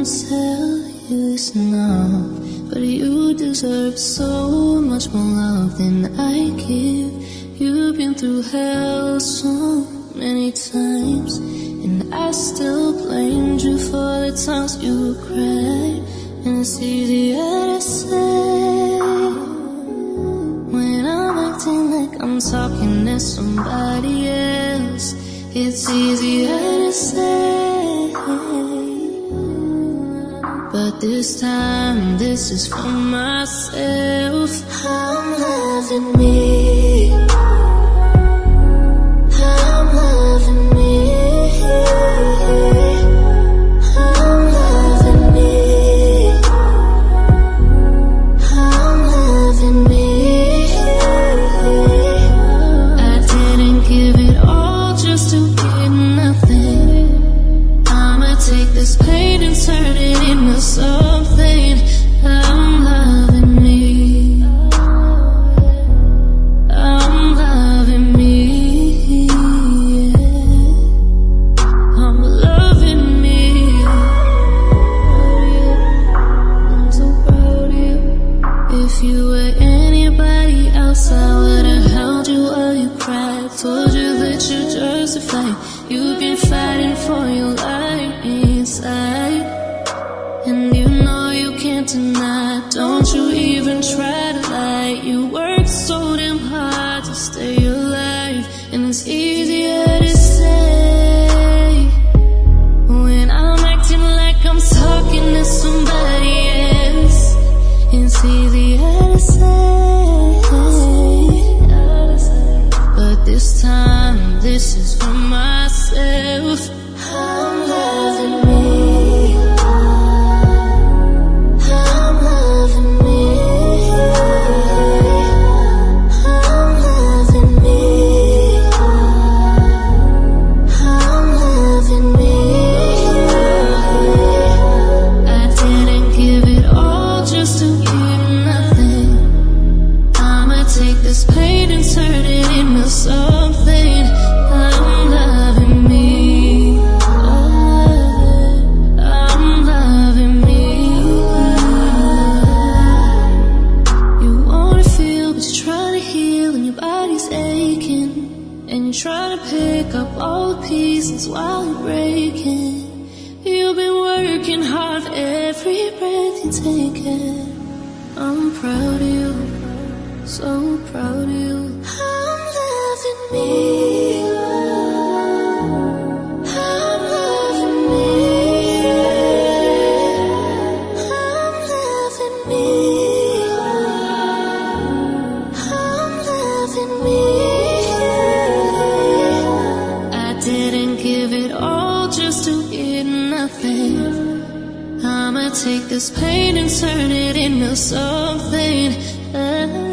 tell you this now, but you deserve so much more love than I give. You've been through hell so many times, and I still blamed you for the times you cried. And it's easier to say when I'm acting like I'm talking to somebody else. It's easier to say, but this time, this is for myself. I'm loving me. I'm loving me. I'm loving me. I'm loving me. I didn't give it all just to get nothing. I'ma take this pain and turn it into something. I'm loving me. I'm loving me. I'm loving me. I'm so proud of you. If you were anybody else, I would've held you while you cried. Told you that you're justified. You've been fighting for your life inside, and you know you can't deny. Don't you even try to lie. You worked so damn hard to stay alive, and it's easier to say when I'm acting like I'm talking to somebody else. It's easier to say, but this time, this is for myself. I'm loving me. I'm loving me. I'm loving me. I'm loving me. I didn't give it all just to get nothing. I'ma take this pain and turn it into something. I'm loving me. I'm loving me. You wanna feel, but you're trying to heal, and your body's aching, and you're trying to pick up all the pieces while you're breaking. You've been working hard for every breath you take in. I'm proud of you, so proud of you. I'm loving me. I'm loving me. I'm loving me. I'm loving me. I didn't give it all just to get nothing. I'ma take this pain and turn it into something.